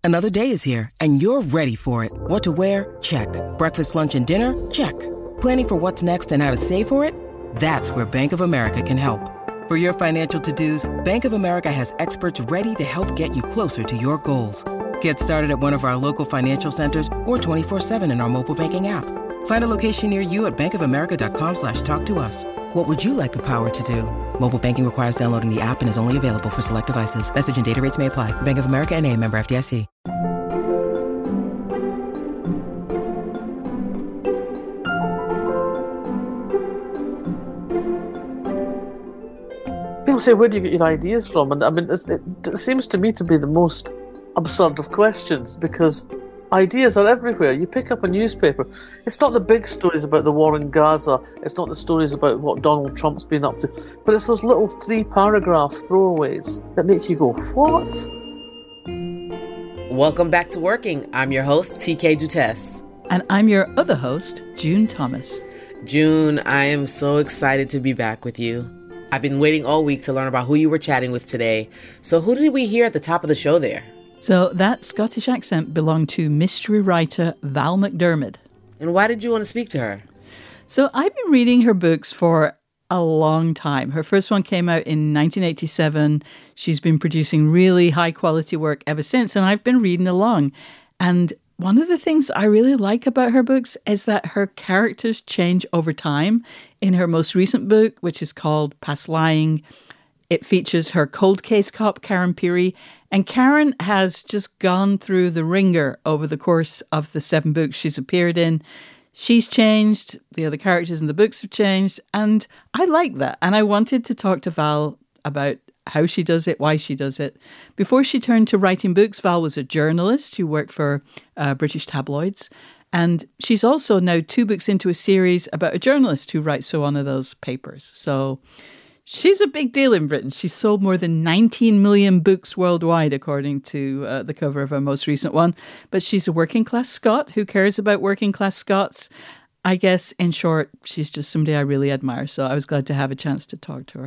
Another day is here, and you're ready for it. What to wear? Check. Breakfast, lunch, and dinner? Check. Planning for what's next and how to save for it? That's where Bank of America can help. For your financial to-dos, Bank of America has experts ready to help get you closer to your goals. Get started at one of our local financial centers or 24/7 in our mobile banking app. Find a location near you at bankofamerica.com/talktous. What would you like the power to do? Mobile banking requires downloading the app and is only available for select devices. Message and data rates may apply. Bank of America N.A., member FDIC. People say, where do you get your ideas from? And I mean, it seems to me to be the most absurd of questions, because ideas are everywhere. You pick up a newspaper. It's not the big stories about the war in Gaza. It's not the stories about what Donald Trump's been up to. But it's those little 3-paragraph throwaways that make you go, what? Welcome back to Working. I'm your host, TK Dutess. And I'm your other host, June Thomas. June, I am so excited to be back with you. I've been waiting all week to learn about who you were chatting with today. So who did we hear at the top of the show there? So that Scottish accent belonged to mystery writer Val McDermid. And why did you want to speak to her? So I've been reading her books for a long time. Her first one came out in 1987. She's been producing really high quality work ever since, and I've been reading along. And one of the things I really like about her books is that her characters change over time. In her most recent book, which is called Past Lying, it features her cold case cop, Karen Pirie. And Karen has just gone through the ringer over the course of the 7 books she's appeared in. She's changed, the other characters in the books have changed, and I like that. And I wanted to talk to Val about how she does it, why she does it. Before she turned to writing books, Val was a journalist who worked for British tabloids. And she's also now 2 books into a series about a journalist who writes for one of those papers. So she's a big deal in Britain. She's sold more than 19 million books worldwide, according to the cover of her most recent one. But she's a working-class Scot who cares about working-class Scots. I guess, in short, she's just somebody I really admire. So I was glad to have a chance to talk to her.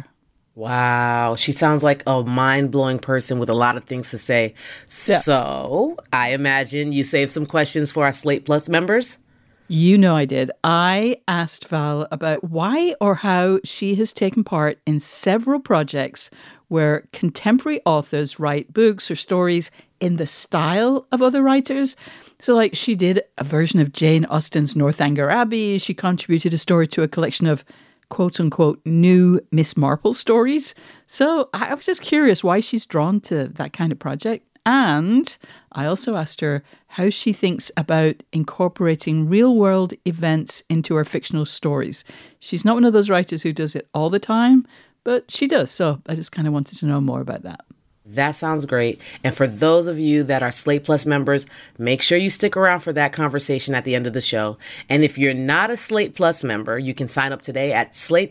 Wow, she sounds like a mind-blowing person with a lot of things to say. Yeah. So I imagine you saved some questions for our Slate Plus members? You know I did. I asked Val about why or how she has taken part in several projects where contemporary authors write books or stories in the style of other writers. So like she did a version of Jane Austen's Northanger Abbey. She contributed a story to a collection of quote-unquote new Miss Marple stories. So I was just curious why she's drawn to that kind of project. And I also asked her how she thinks about incorporating real-world events into her fictional stories. She's not one of those writers who does it all the time, but she does. So I just kind of wanted to know more about that. That sounds great. And for those of you that are Slate Plus members, make sure you stick around for that conversation at the end of the show. And if you're not a Slate Plus member, you can sign up today at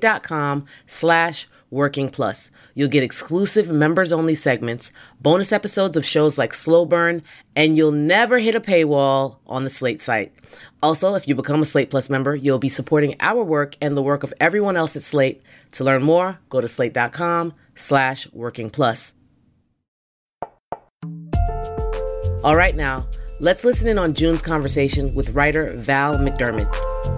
slate.com/Working Plus. You'll get exclusive members-only segments, bonus episodes of shows like Slow Burn, and you'll never hit a paywall on the Slate site. Also, if you become a Slate Plus member, you'll be supporting our work and the work of everyone else at Slate. To learn more, go to slate.com/Working Plus. All right, now, let's listen in on June's conversation with writer Val McDermid.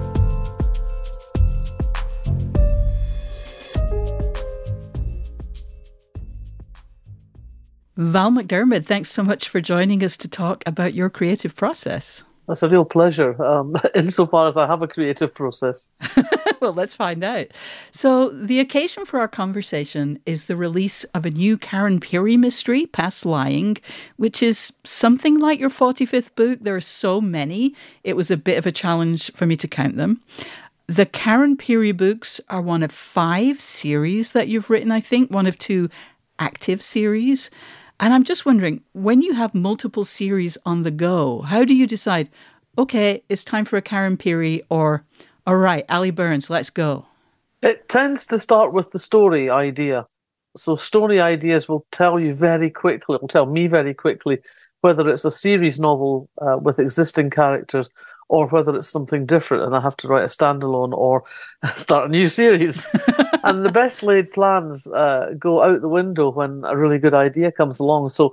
Val McDermid, thanks so much for joining us to talk about your creative process. That's a real pleasure, insofar as I have a creative process. Well, let's find out. So the occasion for our conversation is the release of a new Karen Pirie mystery, Past Lying, which is something like your 45th book. There are so many. It was a bit of a challenge for me to count them. The Karen Pirie books are one of 5 series that you've written, I think, one of 2 active series. And I'm just wondering, when you have multiple series on the go, how do you decide, okay, it's time for a Karen Pirie, or, all right, Ali Burns, let's go? It tends to start with the story idea. So story ideas will tell you very quickly, will tell me very quickly, whether it's a series novel with existing characters or whether it's something different and I have to write a standalone or start a new series. And the best laid plans go out the window when a really good idea comes along. So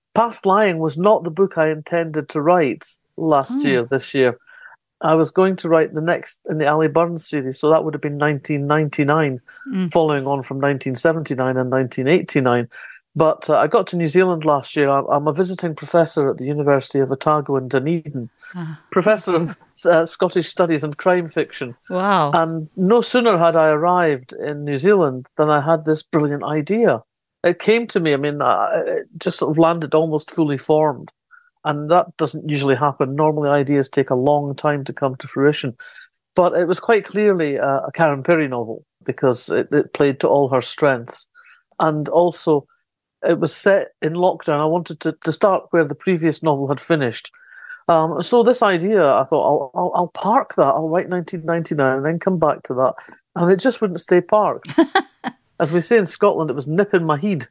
Past Lying was not the book I intended to write this year. I was going to write the next in the Ali Burns series, so that would have been 1999, following on from 1979 and 1989. But I got to New Zealand last year. I'm a visiting professor at the University of Otago in Dunedin, professor of Scottish Studies and crime fiction. Wow. And no sooner had I arrived in New Zealand than I had this brilliant idea. It came to me, it just sort of landed almost fully formed. And that doesn't usually happen. Normally, ideas take a long time to come to fruition. But it was quite clearly a Karen Pirie novel because it played to all her strengths. And also, it was set in lockdown. I wanted to start where the previous novel had finished. So this idea, I thought, I'll park that. I'll write 1999 and then come back to that. And it just wouldn't stay parked. As we say in Scotland, it was nip in my head.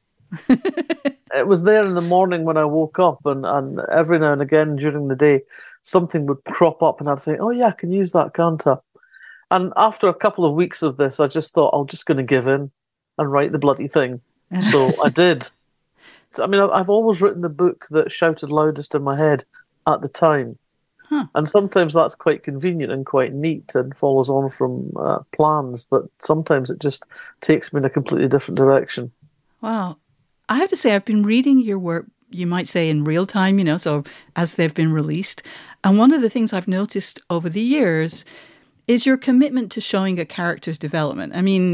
It was there in the morning when I woke up, and every now and again during the day, something would crop up, and I'd say, "Oh yeah, I can use that, can't I?" And after a couple of weeks of this, I just thought, I'm just going to give in and write the bloody thing. So I did. I've always written the book that shouted loudest in my head at the time. And sometimes that's quite convenient and quite neat and follows on from plans, but sometimes it just takes me in a completely different direction. Wow. I have to say, I've been reading your work, you might say, in real time, so as they've been released. And one of the things I've noticed over the years is your commitment to showing a character's development.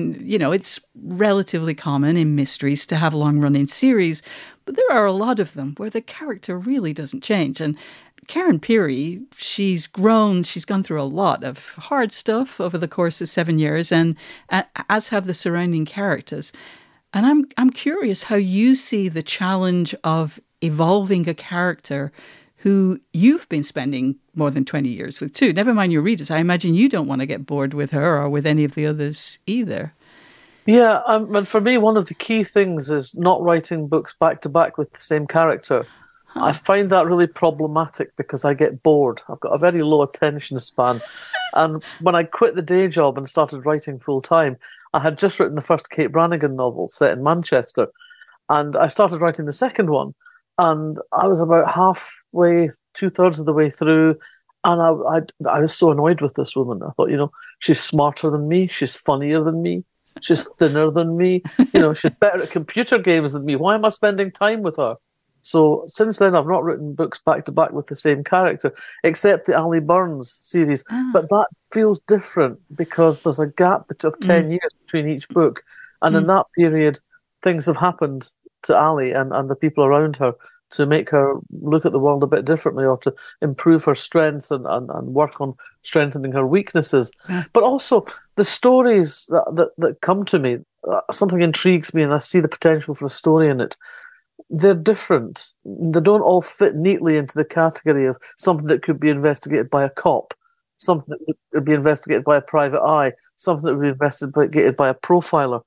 It's relatively common in mysteries to have long-running series, but there are a lot of them where the character really doesn't change. And Karen Pirie, she's grown, she's gone through a lot of hard stuff over the course of 7 years, and as have the surrounding characters. And I'm curious how you see the challenge of evolving a character who you've been spending more than 20 years with too. Never mind your readers. I imagine you don't want to get bored with her or with any of the others either. Yeah, and for me, one of the key things is not writing books back to back with the same character. I find that really problematic because I get bored. I've got a very low attention span. And when I quit the day job and started writing full time, I had just written the first Kate Brannigan novel set in Manchester. And I started writing the second one. And I was about halfway, 2/3 of the way through. And I was so annoyed with this woman. I thought, she's smarter than me. She's funnier than me. She's thinner than me. She's better at computer games than me. Why am I spending time with her? So since then, I've not written books back to back with the same character, except the Ali Burns series. But that feels different because there's a gap of 10 years between each book. And in that period, things have happened to Ali and the people around her to make her look at the world a bit differently or to improve her strengths and work on strengthening her weaknesses. But also the stories that come to me, something intrigues me and I see the potential for a story in it. They're different. They don't all fit neatly into the category of something that could be investigated by a cop, something that would be investigated by a private eye, something that would be investigated by a profiler.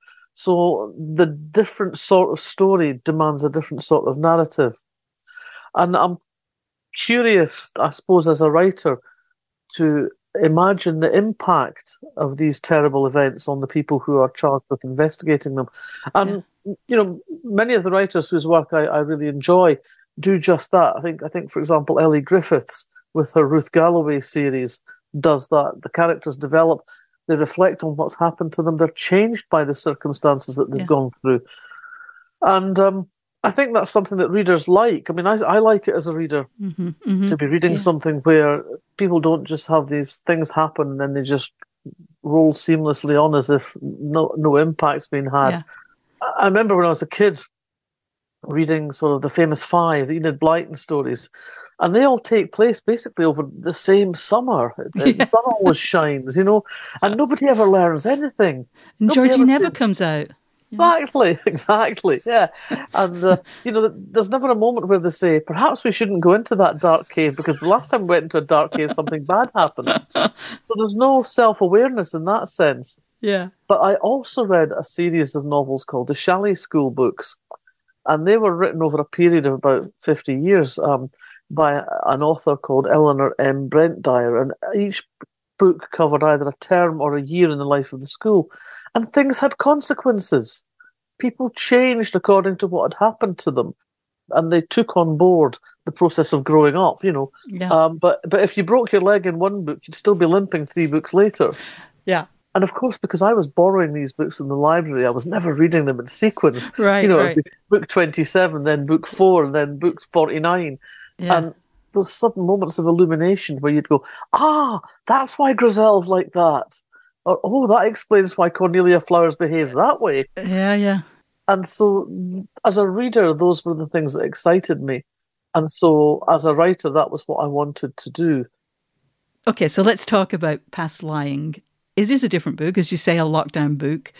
So the different sort of story demands a different sort of narrative. And I'm curious, I suppose, as a writer, to imagine the impact of these terrible events on the people who are charged with investigating them. And many of the writers whose work I really enjoy do just that. I think, for example, Ellie Griffiths with her Ruth Galloway series does that. The characters develop, they reflect on what's happened to them, they're changed by the circumstances that they've gone through. And I think that's something that readers like. I like it as a reader to be reading something where people don't just have these things happen and then they just roll seamlessly on as if no impact's been had. Yeah. I remember when I was a kid reading sort of the famous five, the Enid Blyton stories, and they all take place basically over the same summer. The sun always shines, and nobody ever learns anything. And Georgie never comes out. Exactly, yeah. And, there's never a moment where they say, perhaps we shouldn't go into that dark cave because the last time we went into a dark cave, something bad happened. So there's no self-awareness in that sense. Yeah. But I also read a series of novels called the Shalley School books, and they were written over a period of about 50 years by an author called Eleanor M. Brent-Dyer, and each book covered either a term or a year in the life of the school, and things had consequences. People changed according to what had happened to them. and they took on board the process of growing up, Yeah. But if you broke your leg in one book, you'd still be limping 3 books later. Yeah. And of course, because I was borrowing these books in the library, I was never reading them in sequence. Right, It'd be book 27, then book 4, and then book 49. Yeah. And those sudden moments of illumination where you'd go, that's why Grizel's like that. Or, oh, that explains why Cornelia Flowers behaves that way. Yeah, yeah. And so, as a reader, those were the things that excited me. And so, as a writer, that was what I wanted to do. Okay, so let's talk about Past Lying. It is a different book, as you say, a lockdown book,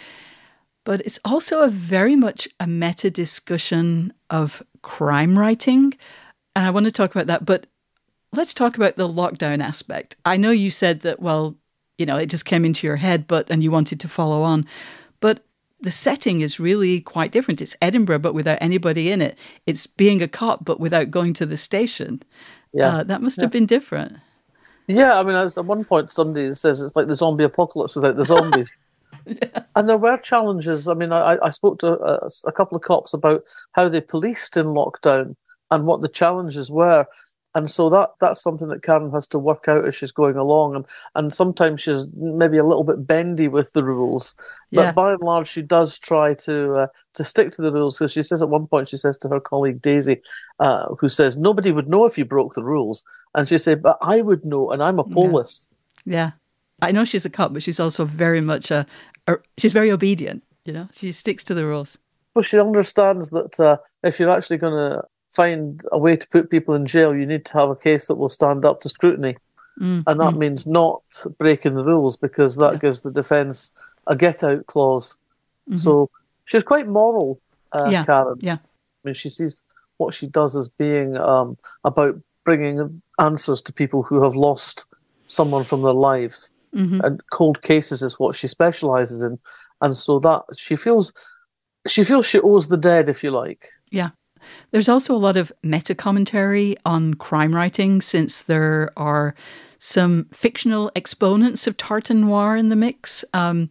but it's also very much a meta-discussion of crime writing. And I want to talk about that, but let's talk about the lockdown aspect. I know you said that, well, it just came into your head, and you wanted to follow on. But the setting is really quite different. It's Edinburgh, but without anybody in it. It's being a cop, but without going to the station. Yeah, that must have been different. Yeah, I mean, at one point, somebody says it's like the zombie apocalypse without the zombies. Yeah. And there were challenges. I mean, I spoke to a couple of cops about how they policed in lockdown and what the challenges were. And so that's something that Karen has to work out as she's going along. And sometimes she's maybe a little bit bendy with the rules. But by and large, she does try to stick to the rules. Because she says at one point, she says to her colleague Daisy, who says, nobody would know if you broke the rules. And she said, but I would know, and I'm a police. Yeah. I know she's a cop, but she's also very much she's very obedient, She sticks to the rules. Well, she understands that if you're actually going to find a way to put people in jail, you need to have a case that will stand up to scrutiny. And that means not breaking the rules, because that gives the defence a get-out clause. So she's quite moral, Karen. Yeah. I mean, she sees what she does as being about bringing answers to people who have lost someone from their lives. And cold cases is what she specialises in. And so that she feels she owes the dead, if you like. Yeah. There's also a lot of meta-commentary on crime writing, since there are some fictional exponents of tarte noir in the mix.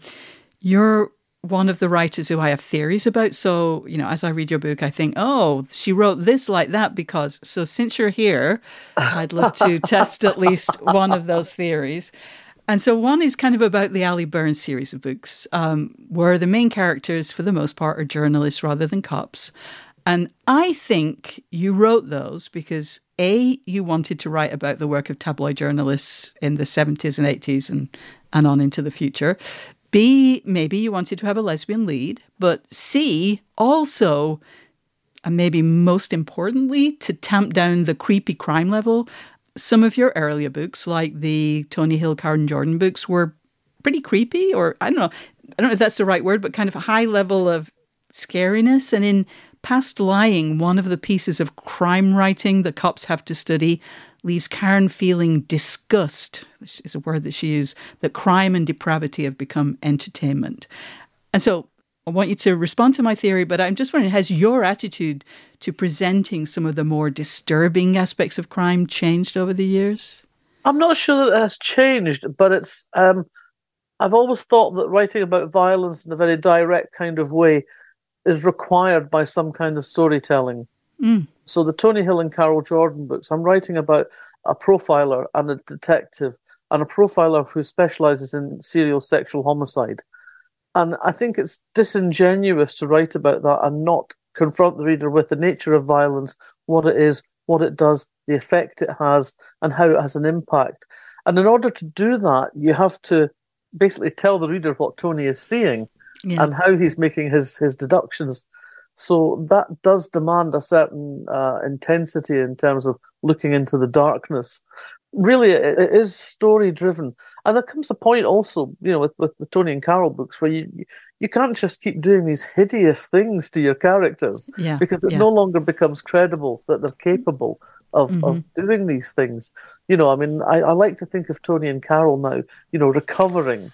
You're one of the writers who I have theories about. So, as I read your book, I think, oh, she wrote this like that because... So since you're here, I'd love to test at least one of those theories. And so one is kind of about the Ali Burns series of books, where the main characters, for the most part, are journalists rather than cops. And I think you wrote those because, A, you wanted to write about the work of tabloid journalists in the 70s and 80s and on into the future. B, maybe you wanted to have a lesbian lead. But C, also, and maybe most importantly, to tamp down the creepy crime level. Some of your earlier books, like the Tony Hill, Karen Jordan books, were pretty creepy, or I don't know if that's the right word, but kind of a high level of scariness. And in Past Lying, one of the pieces of crime writing the cops have to study leaves Karen feeling disgust, this is a word that she used, that crime and depravity have become entertainment. And so I want you to respond to my theory, but I'm just wondering, has your attitude to presenting some of the more disturbing aspects of crime changed over the years? I'm not sure that it has changed, but it's... I've always thought that writing about violence in a very direct kind of way is required by some kind of storytelling. So the Tony Hill and Carol Jordan books, I'm writing about a profiler and a detective, and a profiler who specialises in serial sexual homicide. And I think it's disingenuous to write about that and not confront the reader with the nature of violence, what it is, what it does, the effect it has, and how it has an impact. And in order to do that, you have to basically tell the reader what Tony is seeing and how he's making his deductions. So that does demand a certain intensity in terms of looking into the darkness. Really, it is story-driven. And there comes a point also, with the Tony and Carol books, where you can't just keep doing these hideous things to your characters, because it no longer becomes credible that they're capable of doing these things. I like to think of Tony and Carol now, recovering,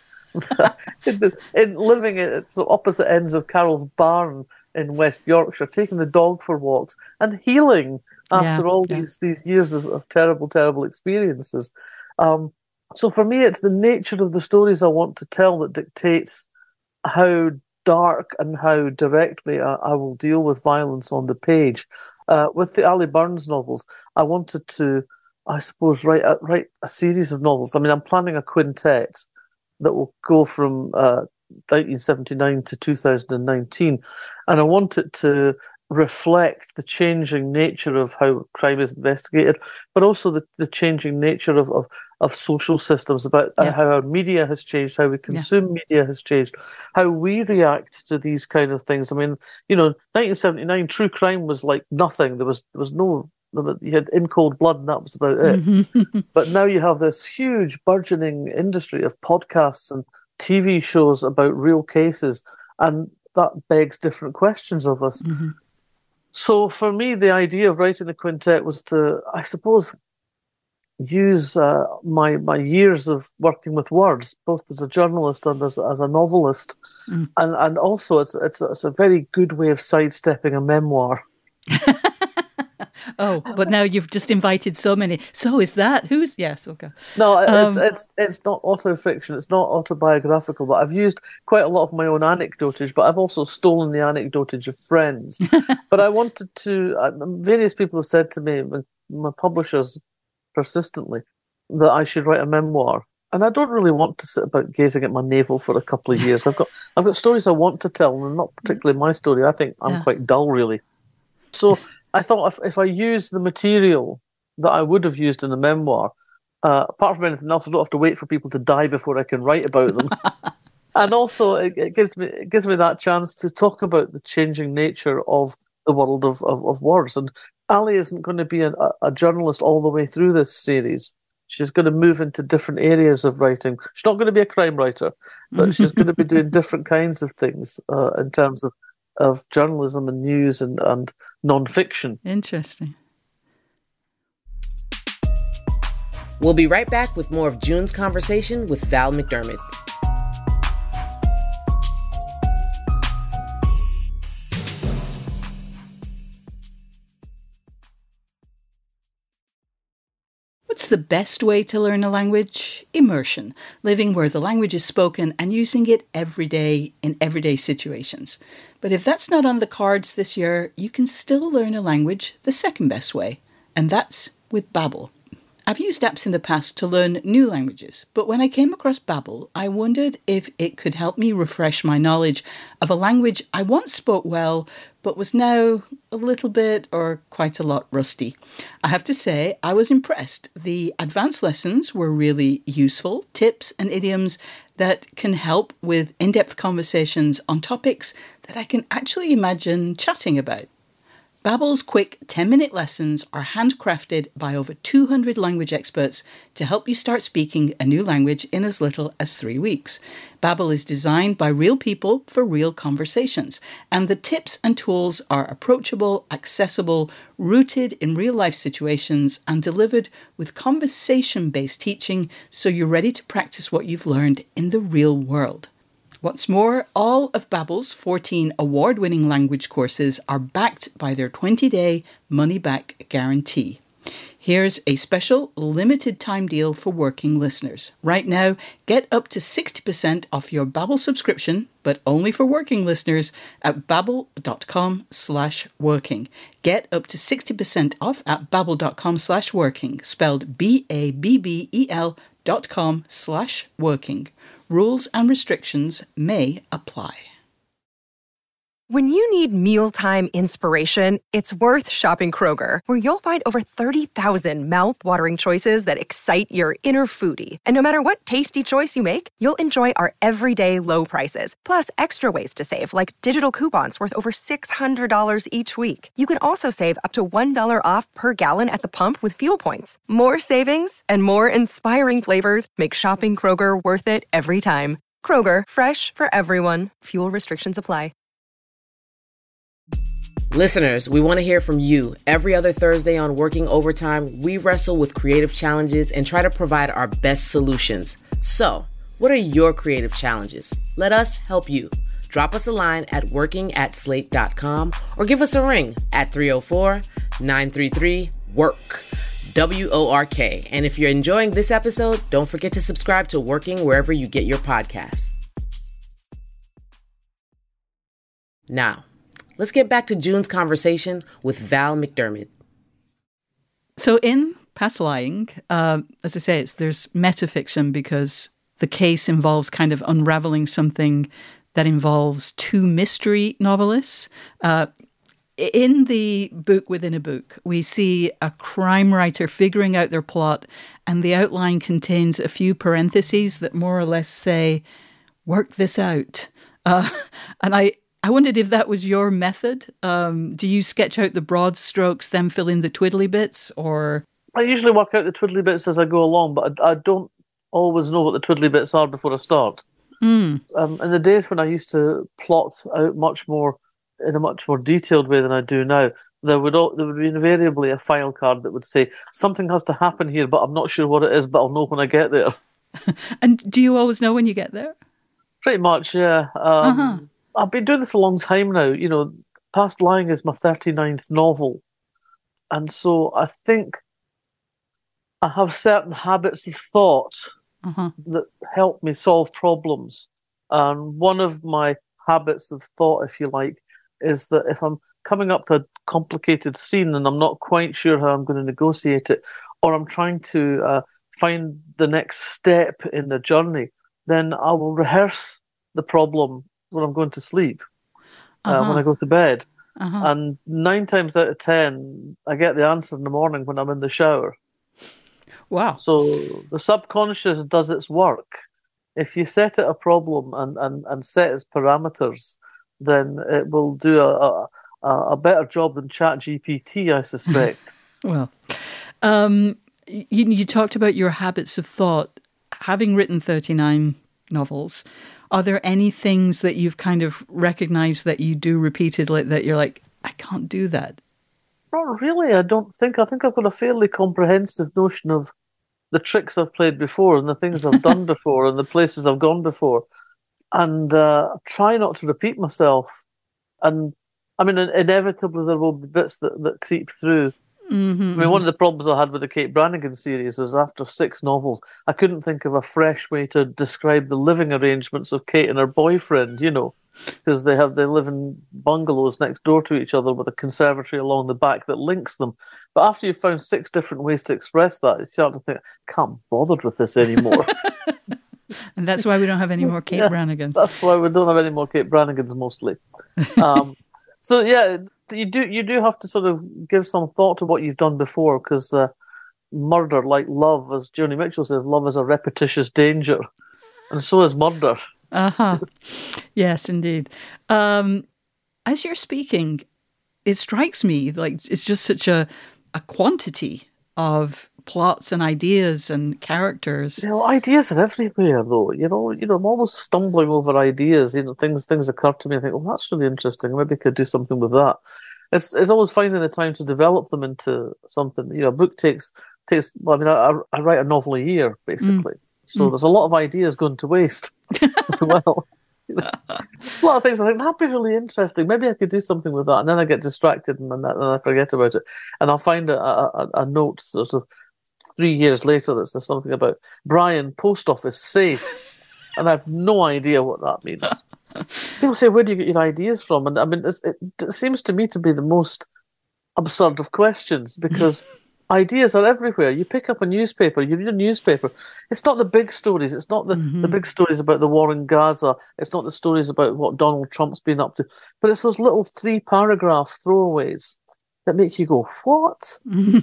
in living at opposite ends of Carol's barn in West Yorkshire, taking the dog for walks and healing after all these years of terrible, terrible experiences. So for me, it's the nature of the stories I want to tell that dictates how dark and how directly I will deal with violence on the page. With the Ali Burns novels, I wanted to, I suppose, write a series of novels. I mean, I'm planning a quintet that will go from 1979 to 2019, and I want it to reflect the changing nature of how crime is investigated, but also the changing nature of social systems, about how our media has changed, how we consume media has changed, how we react to these kind of things. I mean, 1979, true crime was like nothing. There was no, you had In Cold Blood and that was about it. But now you have this huge burgeoning industry of podcasts and TV shows about real cases, and that begs different questions of us. So for me, the idea of writing the quintet was to, I suppose, use my years of working with words, both as a journalist and as a novelist, and also it's a very good way of sidestepping a memoir. Oh, but now you've just invited so many. So is that who's? Yes, okay. No, it's not autofiction. It's not autobiographical. But I've used quite a lot of my own anecdotage. But I've also stolen the anecdotage of friends. But I wanted to. Various people have said to me, my publishers, persistently, that I should write a memoir. And I don't really want to sit about gazing at my navel for a couple of years. I've got stories I want to tell, and not particularly my story. I think I'm quite dull, really. So I thought if I use the material that I would have used in a memoir, apart from anything else, I don't have to wait for people to die before I can write about them. And also, it gives me that chance to talk about the changing nature of the world of words. And Ali isn't going to be a journalist all the way through this series. She's going to move into different areas of writing. She's not going to be a crime writer, but she's going to be doing different kinds of things in terms of journalism and news and non-fiction. Interesting. We'll be right back with more of June's conversation with Val McDermid. What's the best way to learn a language? Immersion, living where the language is spoken and using it every day in everyday situations. But if that's not on the cards this year, you can still learn a language the second best way, and that's with Babbel. I've used apps in the past to learn new languages, but when I came across Babbel, I wondered if it could help me refresh my knowledge of a language I once spoke well, but was now a little bit or quite a lot rusty. I have to say, I was impressed. The advanced lessons were really useful, tips and idioms that can help with in-depth conversations on topics that I can actually imagine chatting about. Babbel's quick 10-minute lessons are handcrafted by over 200 language experts to help you start speaking a new language in as little as 3 weeks. Babbel is designed by real people for real conversations, and the tips and tools are approachable, accessible, rooted in real-life situations, and delivered with conversation-based teaching so you're ready to practice what you've learned in the real world. What's more, all of Babbel's 14 award-winning language courses are backed by their 20-day money-back guarantee. Here's a special limited-time deal for working listeners. Right now, get up to 60% off your Babbel subscription, but only for working listeners at babbel.com/working. Get up to 60% off at babbel.com/working, spelled BABBEL.com/working. Rules and restrictions may apply. When you need mealtime inspiration, it's worth shopping Kroger, where you'll find over 30,000 mouth-watering choices that excite your inner foodie. And no matter what tasty choice you make, you'll enjoy our everyday low prices, plus extra ways to save, like digital coupons worth over $600 each week. You can also save up to $1 off per gallon at the pump with fuel points. More savings and more inspiring flavors make shopping Kroger worth it every time. Kroger, fresh for everyone. Fuel restrictions apply. Listeners, we want to hear from you. Every other Thursday on Working Overtime, we wrestle with creative challenges and try to provide our best solutions. So, what are your creative challenges? Let us help you. Drop us a line at working@slate.com or give us a ring at 304-933-WORK. WORK. And if you're enjoying this episode, don't forget to subscribe to Working wherever you get your podcasts. Now, let's get back to June's conversation with Val McDermid. So in Past Lying, as I say, there's metafiction because the case involves kind of unraveling something that involves two mystery novelists. In the book within a book, we see a crime writer figuring out their plot, and the outline contains a few parentheses that more or less say, work this out. And I wondered if that was your method. Do you sketch out the broad strokes, then fill in the twiddly bits, or...? I usually work out the twiddly bits as I go along, but I don't always know what the twiddly bits are before I start. In the days when I used to plot out in a much more detailed way than I do now, there would be invariably a file card that would say, something has to happen here, but I'm not sure what it is, but I'll know when I get there. And do you always know when you get there? Pretty much, yeah. I've been doing this a long time now. You know, Past Lying is my 39th novel. And so I think I have certain habits of thought that help me solve problems. And one of my habits of thought, if you like, is that if I'm coming up to a complicated scene and I'm not quite sure how I'm going to negotiate it, or I'm trying to find the next step in the journey, then I will rehearse the problem when I'm going to sleep, when I go to bed. And 9 times out of 10, I get the answer in the morning when I'm in the shower. Wow. So the subconscious does its work. If you set it a problem and set its parameters, then it will do a better job than ChatGPT, I suspect. Well, you talked about your habits of thought. Having written 39 novels, are there any things that you've kind of recognized that you do repeatedly that you're like, I can't do that? Not really, I don't think. I think I've got a fairly comprehensive notion of the tricks I've played before and the things I've done before and the places I've gone before. And try not to repeat myself. And I mean, inevitably there will be bits that creep through. I mean, one of the problems I had with the Kate Brannigan series was after 6 novels, I couldn't think of a fresh way to describe the living arrangements of Kate and her boyfriend, you know, because they live in bungalows next door to each other with a conservatory along the back that links them. But after you've found 6 different ways to express that, you start to think, I can't be bothered with this anymore. And that's why we don't have any more Kate Brannigans. That's why we don't have any more Kate Brannigans, mostly. So yeah, you do have to sort of give some thought to what you've done before, because murder, like love, as Joni Mitchell says, love is a repetitious danger, and so is murder. Yes, indeed. As you're speaking, it strikes me like it's just such a quantity of plots and ideas and characters. You know, ideas are everywhere, though. You know, I'm always stumbling over ideas. You know, things occur to me. I think, oh, that's really interesting. Maybe I could do something with that. It's always finding the time to develop them into something. You know, a book takes. Well, I mean, I write a novel a year basically, so there's a lot of ideas going to waste as well. You know, there's a lot of things I think that'd be really interesting. Maybe I could do something with that, and then I get distracted and then I forget about it, and I'll find a note sort of 3 years later that says something about Brian, post office safe, and I have no idea what that means. People say, where do you get your ideas from? And I mean, it seems to me to be the most absurd of questions, because ideas are everywhere. You pick up a newspaper, you read a newspaper. It's not the big stories. It's not the big stories about the war in Gaza. It's not the stories about what Donald Trump's been up to. But it's those little 3-paragraph throwaways that make you go, what?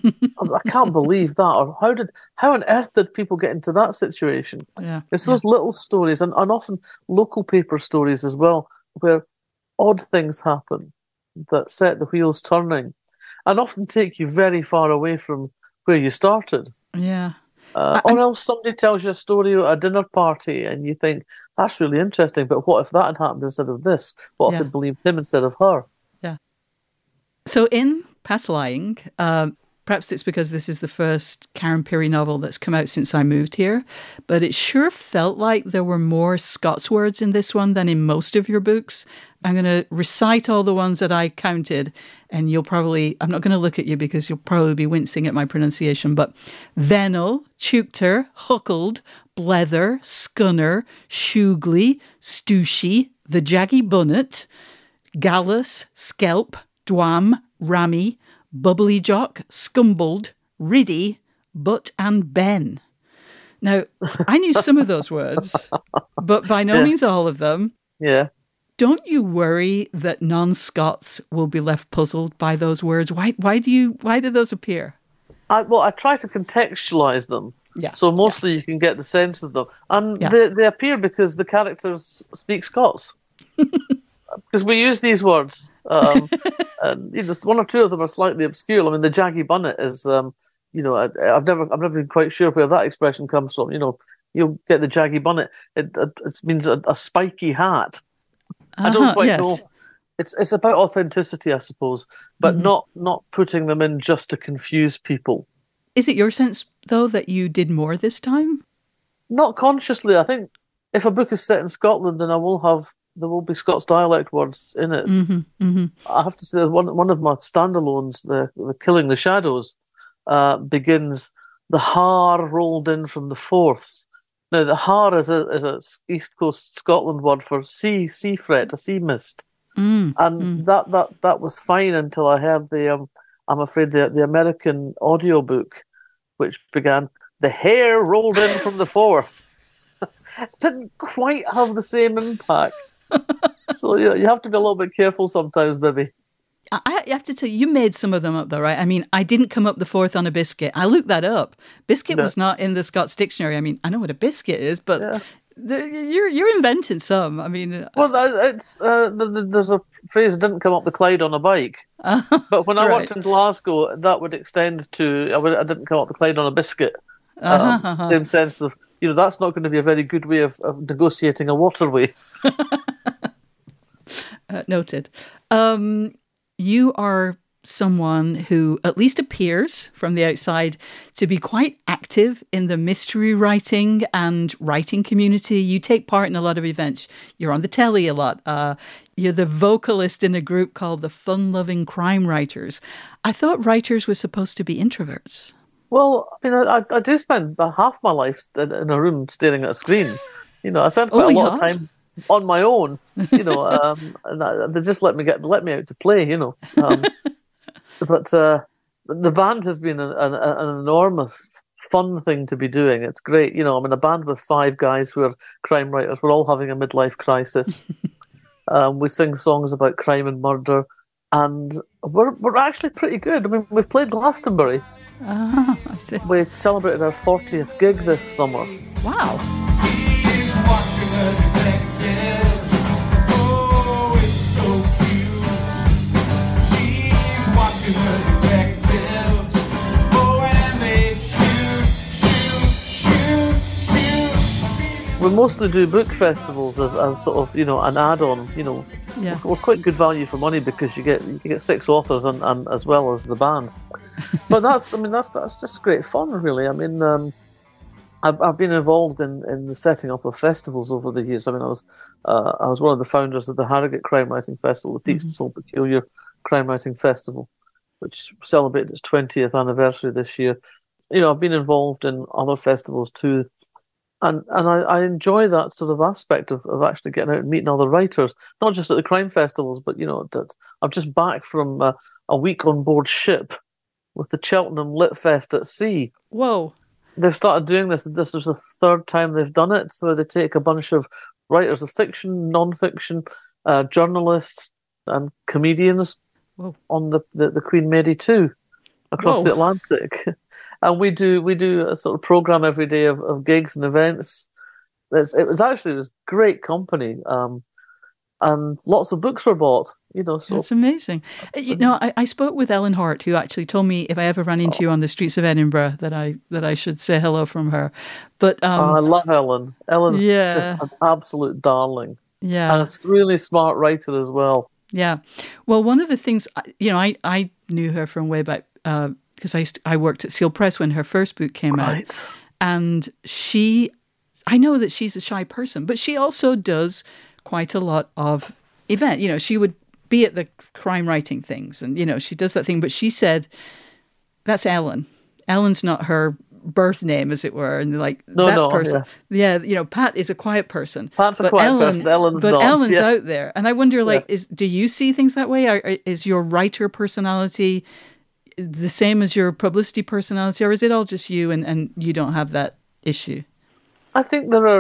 I can't believe that. Or how on earth did people get into that situation? Yeah, it's those little stories, and often local paper stories as well, where odd things happen that set the wheels turning and often take you very far away from where you started. Yeah. Or else somebody tells you a story at a dinner party and you think, that's really interesting, but what if that had happened instead of this? What if I believed him instead of her? Yeah. So in Past Lying, perhaps it's because this is the first Karen Pirie novel that's come out since I moved here, but it sure felt like there were more Scots words in this one than in most of your books. I'm going to recite all the ones that I counted, and I'm not going to look at you because you'll probably be wincing at my pronunciation, but Venel, Tewkter, Huckled, Blether, Scunner, Shugly, Stooshy, the Jaggy Bunnet, Gallus, Skelp, Dwam, Rammy, Bubbly Jock, Scumbled, Riddy, Butt and Ben. Now, I knew some of those words, but by no means all of them. Yeah. Don't you worry that non-Scots will be left puzzled by those words? Why do those appear? I try to contextualize them. Yeah. So mostly you can get the sense of them. And they appear because the characters speak Scots. Because we use these words. And one or two of them are slightly obscure. I mean, the jaggy bunnet is, I've never been quite sure where that expression comes from. You'll get the jaggy bunnet. It means a spiky hat. I don't quite know. It's about authenticity, I suppose, but not putting them in just to confuse people. Is it your sense, though, that you did more this time? Not consciously. I think if a book is set in Scotland, then there will be Scots dialect words in it. I have to say that one of my standalones, the Killing the Shadows, begins, "The har rolled in from the Forth." Now, the har is a East Coast Scotland word for sea fret, a sea mist. That was fine until I heard I'm afraid the American audiobook, which began, "The hare rolled in from the Forth." Didn't quite have the same impact. So you have to be a little bit careful sometimes, baby. I have to tell you, you made some of them up though, right? I mean, I didn't come up the Forth on a biscuit. I looked that up. Biscuit was not in the Scots dictionary. I mean, I know what a biscuit is, but you're inventing some. I mean, it's there's a phrase, "didn't come up the Clyde on a bike." But when I worked in Glasgow, that would extend to I didn't come up the Clyde on a biscuit. Same sense of, that's not going to be a very good way of negotiating a waterway. Noted. You are someone who at least appears from the outside to be quite active in the mystery writing and writing community. You take part in a lot of events. You're on the telly a lot. You're the vocalist in a group called the Fun-Loving Crime Writers. I thought writers were supposed to be introverts. Well, I mean, I do spend about half my life in a room staring at a screen. I spend quite a lot of time on my own, and they just let me out to play, But the band has been an enormous fun thing to be doing. It's great, I'm in a band with 5 guys who are crime writers. We're all having a midlife crisis. We sing songs about crime and murder, and we're actually pretty good. I mean, we've played Glastonbury. I see. We celebrated our 40th gig this summer. Wow. We mostly do book festivals as sort of, an add-on. Yeah. We're quite good value for money because you get 6 authors and as well as the band. But that's just great fun, really. I mean, I've been involved in the setting up of festivals over the years. I mean, I was one of the founders of the Harrogate Crime Writing Festival, the Deeks and Soul Peculiar Crime Writing Festival, which celebrated its 20th anniversary this year. I've been involved in other festivals too. And I enjoy that sort of aspect of actually getting out and meeting other writers, not just at the crime festivals, but, I'm just back from a week on board ship with the Cheltenham Lit Fest at sea. Whoa. They've started doing this. This was the 3rd time they've done it. So they take a bunch of writers of fiction, non-fiction, journalists and comedians on the Queen Mary 2 across the Atlantic. And we do a sort of program every day of gigs and events. It was great company, and lots of books were bought. So that's amazing. I spoke with Ellen Hart, who actually told me if I ever ran into you on the streets of Edinburgh that I should say hello from her. But I love Ellen. Ellen's just an absolute darling. Yeah, and a really smart writer as well. Yeah. Well, one of the things I knew her from way back. Because I worked at Seal Press when her first book came out. And I know that she's a shy person, but she also does quite a lot of event. She would be at the crime writing things and, she does that thing. But she said, that's Ellen. Ellen's not her birth name, as it were, and like person. Yeah, Pat is a quiet person. Pat's a quiet person. Ellen's not. Ellen's out there, and I wonder, do you see things that way? Is your writer personality the same as your publicity personality, or is it all just you, and you don't have that issue? I think there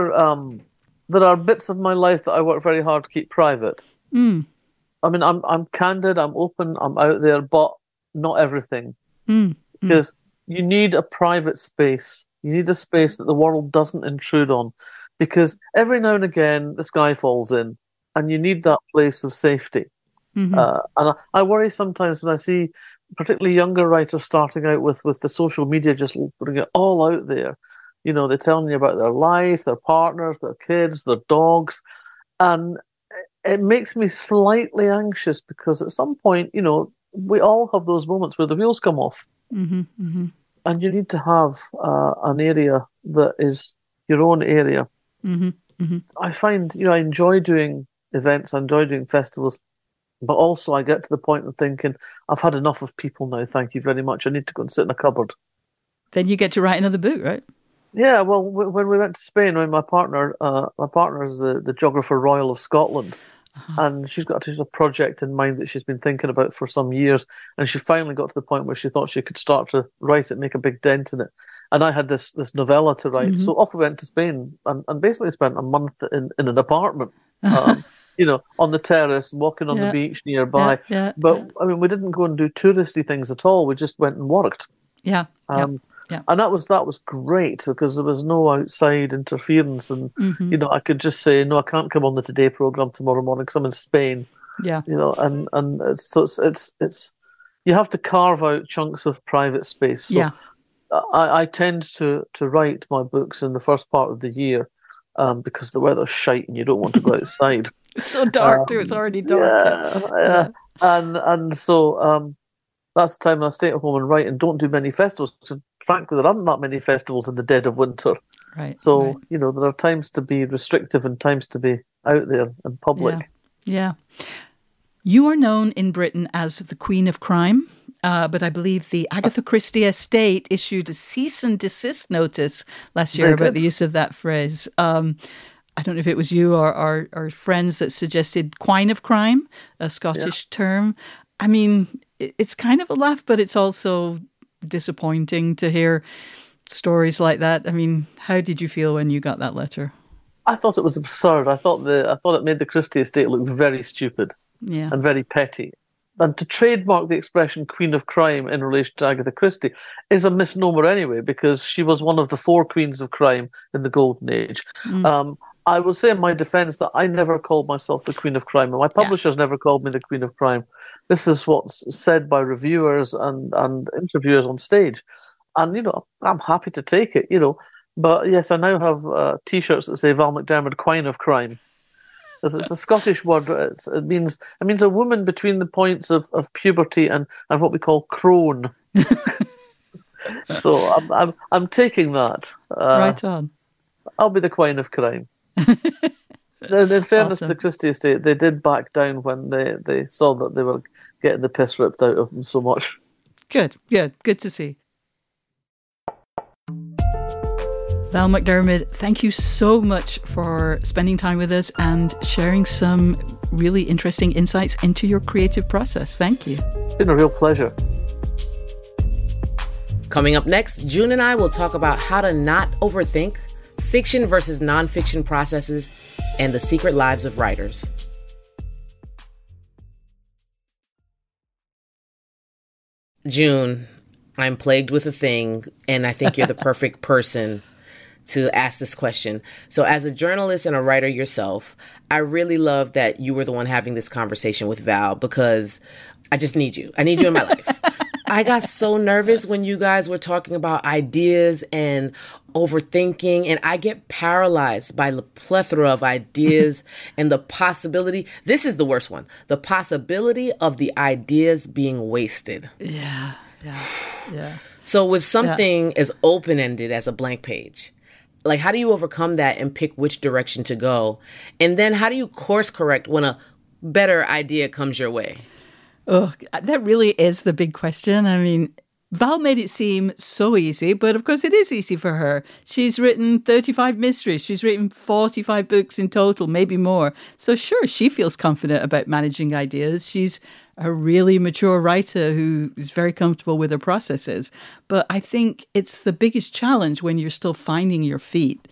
are bits of my life that I work very hard to keep private. Mm. I mean, I'm candid, I'm open, I'm out there, but not everything. Because you need a private space. You need a space that the world doesn't intrude on. Because every now and again, the sky falls in, and you need that place of safety. Mm-hmm. And I worry sometimes when I see particularly younger writers starting out with the social media, just putting it all out there. They're telling you about their life, their partners, their kids, their dogs. And it makes me slightly anxious because at some point, we all have those moments where the wheels come off. Mm-hmm, mm-hmm. And you need to have an area that is your own area. Mm-hmm, mm-hmm. I find, I enjoy doing events, I enjoy doing festivals, but also I get to the point of thinking, I've had enough of people now, thank you very much. I need to go and sit in a cupboard. Then you get to write another book, right? Yeah, well, when we went to Spain, my partner is the Geographer Royal of Scotland. Uh-huh. And she's got a project in mind that she's been thinking about for some years. And she finally got to the point where she thought she could start to write it, make a big dent in it. And I had this novella to write. Mm-hmm. So off we went to Spain and basically spent a month in an apartment, on the terrace, walking on the beach nearby. But I mean, we didn't go and do touristy things at all. We just went and worked. Yeah. Yeah. And that was great because there was no outside interference, and mm-hmm. I could just say no, I can't come on the Today program tomorrow morning because I'm in Spain. Yeah, and it's you have to carve out chunks of private space. So I tend to write my books in the first part of the year because the weather's shite and you don't want to go outside. It's so dark too. It's already dark. Yeah. And so. That's the time I stay at home and write and don't do many festivals. So, frankly, there aren't that many festivals in the dead of winter. Right. So, there are times to be restrictive and times to be out there in public. Yeah. You are known in Britain as the Queen of Crime, but I believe the Agatha Christie estate issued a cease and desist notice last year about the use of that phrase. I don't know if it was you or our friends that suggested Quine of Crime, a Scottish term. I mean, it's kind of a laugh, but it's also disappointing to hear stories like that. I mean, how did you feel when you got that letter? I thought it was absurd. I thought it made the Christie estate look very stupid and very petty. And to trademark the expression Queen of Crime in relation to Agatha Christie is a misnomer anyway, because she was one of the 4 queens of crime in the Golden Age. I will say in my defence that I never called myself the Queen of Crime, and my publishers never called me the Queen of Crime. This is what's said by reviewers and interviewers on stage. And, I'm happy to take it, But yes, I now have T-shirts that say Val McDermid, Quine of Crime. It's a Scottish word. It means a woman between the points of puberty and what we call crone. So I'm taking that. Right on. I'll be the Quine of Crime. In fairness to the Christie estate, they did back down when they saw that they were getting the piss ripped out of them so much. Good to see. Val McDermid, thank you so much for spending time with us and sharing some really interesting insights into your creative process. Thank you. It's been a real pleasure. Coming up next, June and I will talk about how to not overthink fiction versus nonfiction processes, and the secret lives of writers. June, I'm plagued with a thing, and I think you're the perfect person to ask this question. So as a journalist and a writer yourself, I really love that you were the one having this conversation with Val, because I just need you. I need you in my life. I got so nervous when you guys were talking about ideas and overthinking, and I get paralyzed by the plethora of ideas and the possibility. This is the worst one. The possibility of the ideas being wasted. Yeah. So with something as open-ended as a blank page, like, how do you overcome that and pick which direction to go? And then how do you course correct when a better idea comes your way? Oh, that really is the big question. I mean, Val made it seem so easy, but of course it is easy for her. She's written 35 mysteries. She's written 45 books in total, maybe more. So sure, she feels confident about managing ideas. She's a really mature writer who is very comfortable with her processes. But I think it's the biggest challenge when you're still finding your feet.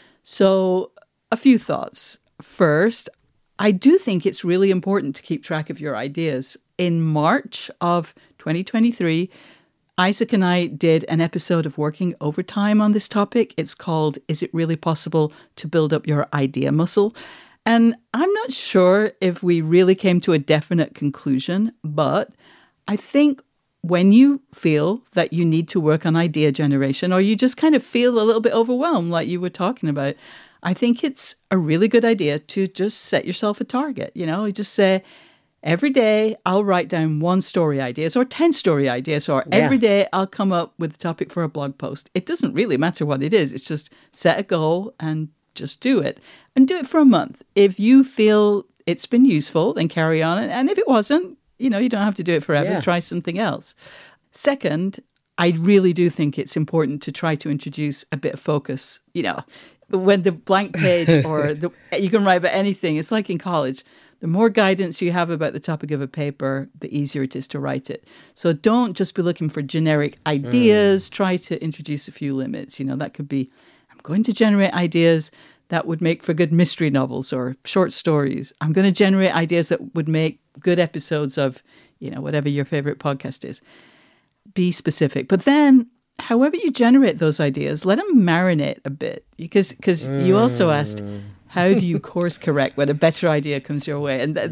So a few thoughts. First, I do think it's really important to keep track of your ideas. In March of 2023, Isaac and I did an episode of Working Overtime on this topic. It's called, Is It Really Possible to Build Up Your Idea Muscle? And I'm not sure if we really came to a definite conclusion, but I think when you feel that you need to work on idea generation, or you just kind of feel a little bit overwhelmed, like you were talking about, I think it's a really good idea to just set yourself a target. You just say, every day I'll write down 1 story ideas or 10 story ideas, or every day I'll come up with a topic for a blog post. It doesn't really matter what it is. It's just set a goal and just do it. And do it for a month. If you feel it's been useful, then carry on. And if it wasn't, you don't have to do it forever. Try something else. Second, I really do think it's important to try to introduce a bit of focus. When the blank page or you can write about anything, it's like in college. The more guidance you have about the topic of a paper, the easier it is to write it. So don't just be looking for generic ideas. Try to introduce a few limits. That could be, I'm going to generate ideas that would make for good mystery novels or short stories. I'm going to generate ideas that would make good episodes of, whatever your favorite podcast is. Be specific. But then, however you generate those ideas, let them marinate a bit. Because you also asked, how do you course correct when a better idea comes your way? And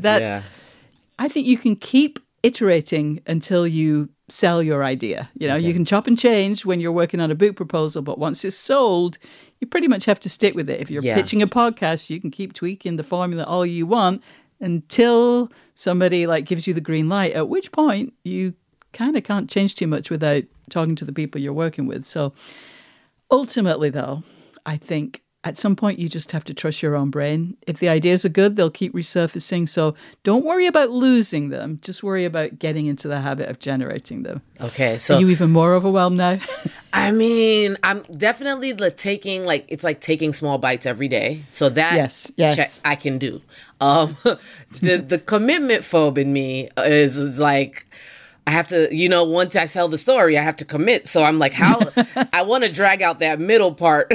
I think you can keep iterating until you sell your idea. You can chop and change when you're working on a book proposal, but once it's sold, you pretty much have to stick with it. If you're pitching a podcast, you can keep tweaking the formula all you want until somebody gives you the green light, at which point you kind of can't change too much without talking to the people you're working with. So ultimately, though, I think at some point you just have to trust your own brain. If the ideas are good, they'll keep resurfacing. So don't worry about losing them. Just worry about getting into the habit of generating them. Okay, so are you even more overwhelmed now? I mean, I'm definitely taking it's like taking small bites every day. So that yes. check I can do. The commitment phobe in me is like, I have to, once I tell the story, I have to commit. So I'm like, how I want to drag out that middle part.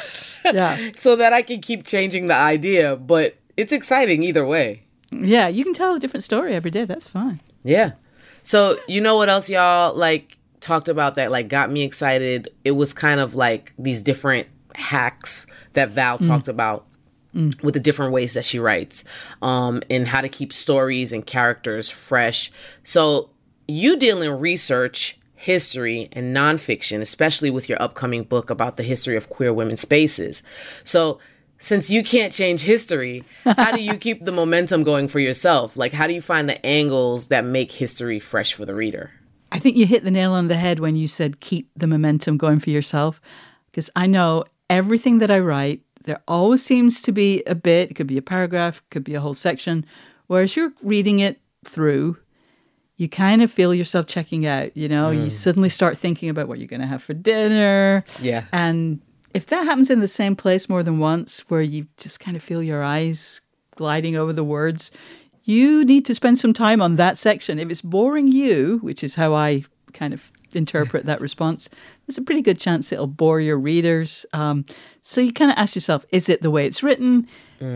So that I can keep changing the idea, but it's exciting either way. Yeah, you can tell a different story every day. That's fine. Yeah. So what else y'all talked about that got me excited? It was kind of these different hacks that Val talked about with the different ways that she writes, and how to keep stories and characters fresh. So you deal in research, history, and nonfiction, especially with your upcoming book about the history of queer women's spaces. So since you can't change history, how do you keep the momentum going for yourself? How do you find the angles that make history fresh for the reader? I think you hit the nail on the head when you said keep the momentum going for yourself. Because I know everything that I write, there always seems to be a bit, it could be a paragraph, it could be a whole section, whereas you're reading it through, you kind of feel yourself checking out, you suddenly start thinking about what you're going to have for dinner. Yeah. And if that happens in the same place more than once, where you just kind of feel your eyes gliding over the words, you need to spend some time on that section. If it's boring you, which is how I kind of interpret that response, there's a pretty good chance it'll bore your readers. So you kind of ask yourself, is it the way it's written?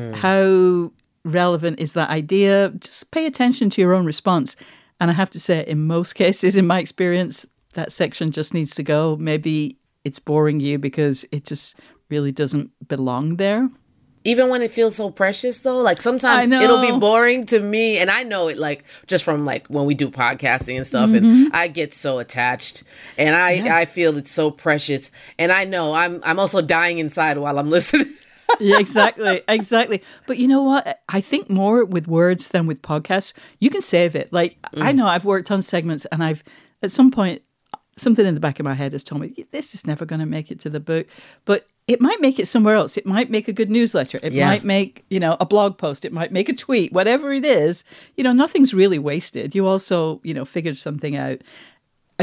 How relevant is that idea? Just pay attention to your own response. And I have to say, in most cases, in my experience, that section just needs to go. Maybe it's boring you because it just really doesn't belong there. Even when it feels so precious, though, sometimes it'll be boring to me. And I know it, just from when we do podcasting and stuff, and I get so attached and I feel it's so precious. And I know I'm also dying inside while I'm listening. Yeah, exactly. But you know what? I think more with words than with podcasts, you can save it. I know I've worked on segments and I've, at some point, something in the back of my head has told me, this is never going to make it to the book. But it might make it somewhere else. It might make a good newsletter. It might make, a blog post. It might make a tweet. Whatever it is, nothing's really wasted. You also, figured something out.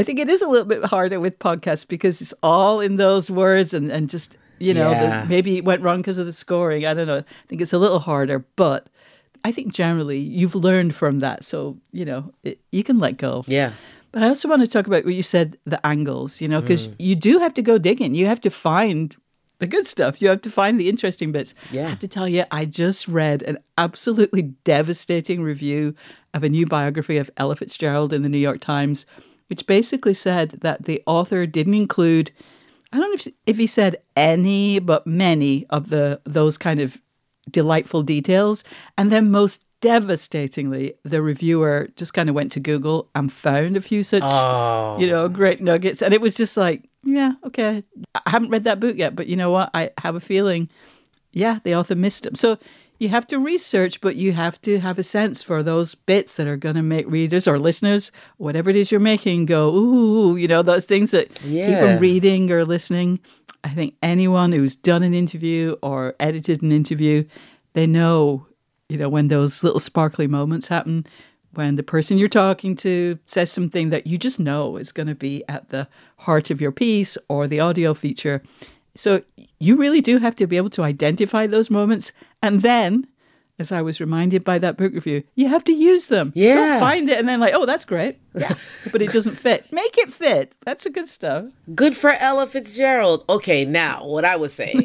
I think it is a little bit harder with podcasts because it's all in those words and just, maybe it went wrong because of the scoring. I don't know. I think it's a little harder, but I think generally you've learned from that. So, you can let go. Yeah. But I also want to talk about what you said, the angles, because you do have to go digging. You have to find the good stuff. You have to find the interesting bits. Yeah. I have to tell you, I just read an absolutely devastating review of a new biography of Ella Fitzgerald in the New York Times, which basically said that the author didn't include, I don't know if he said any, but many of those kind of delightful details. And then most devastatingly, the reviewer just kind of went to Google and found a few such, great nuggets. And it was just like, yeah, okay. I haven't read that book yet, but you know what? I have a feeling, the author missed them. So you have to research, but you have to have a sense for those bits that are going to make readers or listeners, whatever it is you're making, go, ooh, those things that keep them reading or listening. I think anyone who's done an interview or edited an interview, they know, when those little sparkly moments happen, when the person you're talking to says something that you just know is going to be at the heart of your piece or the audio feature. So you really do have to be able to identify those moments. And then, as I was reminded by that book review, you have to use them. Yeah. Don't find it and then like, oh, that's great. Yeah. But it doesn't fit. Make it fit. That's the good stuff. Good for Ella Fitzgerald. Okay, now, what I was saying.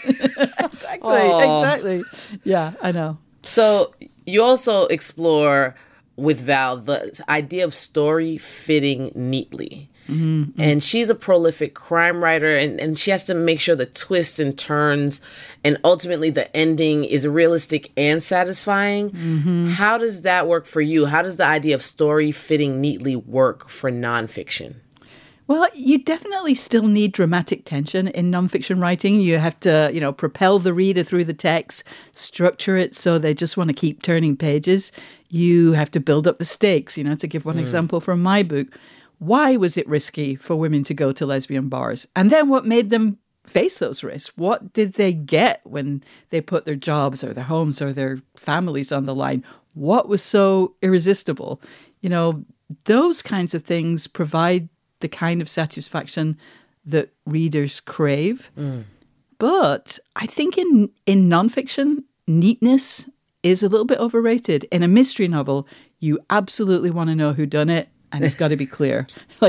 Exactly. Yeah, I know. So you also explore with Val the idea of story fitting neatly. Mm-hmm. And she's a prolific crime writer, and she has to make sure the twists and turns and ultimately the ending is realistic and satisfying. Mm-hmm. How does that work for you? How does the idea of story fitting neatly work for nonfiction? Well, you definitely still need dramatic tension in nonfiction writing. You have to, propel the reader through the text, structure it so they just want to keep turning pages. You have to build up the stakes, to give one example from my book. Why was it risky for women to go to lesbian bars? And then what made them face those risks? What did they get when they put their jobs or their homes or their families on the line? What was so irresistible? Those kinds of things provide the kind of satisfaction that readers crave. But I think in nonfiction, neatness is a little bit overrated. In a mystery novel, you absolutely want to know who done it, and it's got to be clear.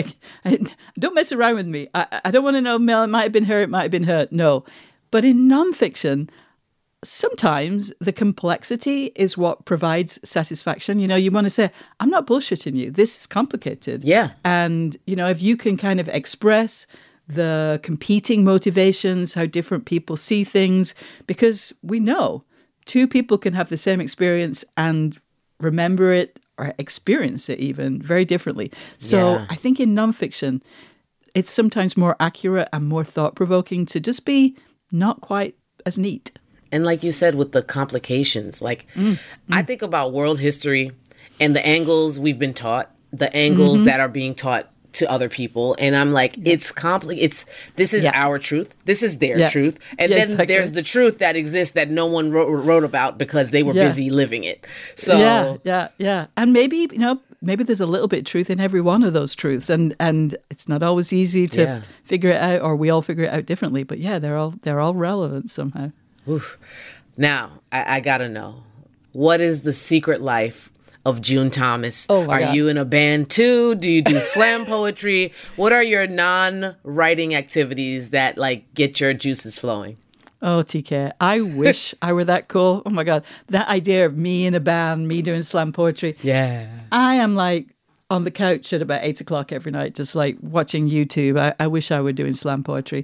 Don't mess around with me. I don't want to know, Mel, it might have been her, it might have been her. No. But in nonfiction, sometimes the complexity is what provides satisfaction. You want to say, I'm not bullshitting you. This is complicated. Yeah. And, if you can kind of express the competing motivations, how different people see things, because we know two people can have the same experience and remember it or experience it even very differently. So I think in nonfiction, it's sometimes more accurate and more thought-provoking to just be not quite as neat. And like you said, with the complications, I think about world history and the angles we've been taught, the angles that are being taught to other people. And I'm like, it's complicated. This is our truth. This is their truth. And then there's the truth that exists that no one wrote about because they were busy living it. So yeah. And maybe, maybe there's a little bit of truth in every one of those truths. And it's not always easy to figure it out, or we all figure it out differently. But yeah, they're all relevant somehow. Oof. Now, I gotta know, what is the secret life of June Thomas? Are you in a band too? Do you do slam poetry? What are your non-writing activities that get your juices flowing? Oh, TK, I wish I were that cool. Oh my God, that idea of me in a band, me doing slam poetry. Yeah. I am on the couch at about 8 o'clock every night, just watching YouTube. I wish I were doing slam poetry.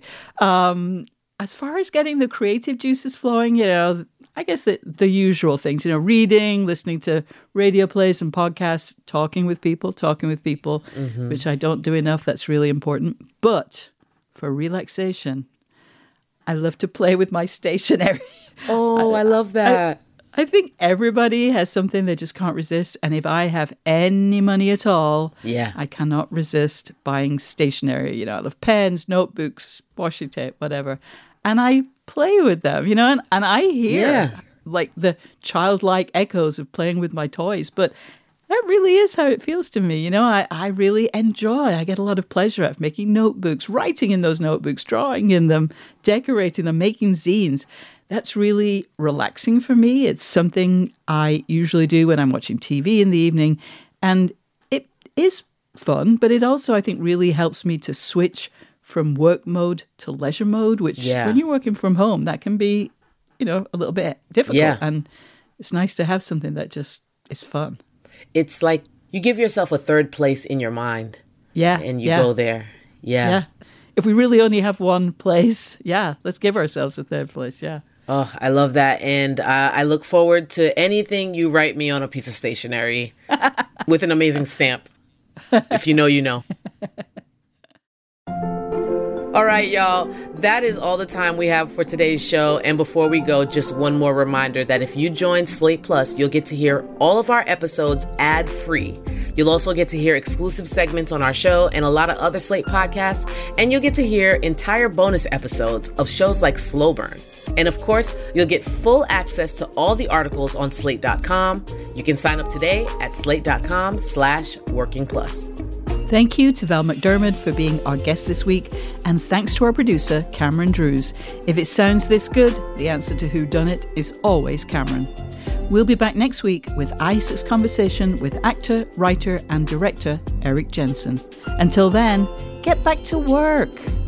As far as getting the creative juices flowing, I guess the usual things, reading, listening to radio plays and podcasts, talking with people, which I don't do enough. That's really important. But for relaxation, I love to play with my stationery. Oh, I love that. I think everybody has something they just can't resist. And if I have any money at all, I cannot resist buying stationery. I love pens, notebooks, washi tape, whatever. And I play with them, and I hear the childlike echoes of playing with my toys. But That really is how it feels to me. You know, I really enjoy, I get a lot of pleasure out of making notebooks, writing in those notebooks, drawing in them, decorating them, making zines. That's really relaxing for me. It's something I usually do when I'm watching TV in the evening. And it is fun, but it also, I think, really helps me to switch from work mode to leisure mode, which when you're working from home, that can be, you know, a little bit difficult. Yeah. And it's nice to have something that just is fun. It's like you give yourself a third place in your mind. Yeah. And you go there. Yeah. If we really only have one place, let's give ourselves a third place. Yeah. Oh, I love that. And I look forward to anything you write me on a piece of stationery with an amazing stamp. If you know, you know. All right, y'all, that is all the time we have for today's show. And before we go, just one more reminder that if you join Slate Plus, you'll get to hear all of our episodes ad-free. You'll also get to hear exclusive segments on our show and a lot of other Slate podcasts. And you'll get to hear entire bonus episodes of shows like Slow Burn. And of course, you'll get full access to all the articles on Slate.com. You can sign up today at slate.com/workingplus. Thank you to Val McDermid for being our guest this week, and thanks to our producer, Cameron Drews. If it sounds this good, the answer to whodunit is always Cameron. We'll be back next week with Isaac's conversation with actor, writer, and director Eric Jensen. Until then, get back to work.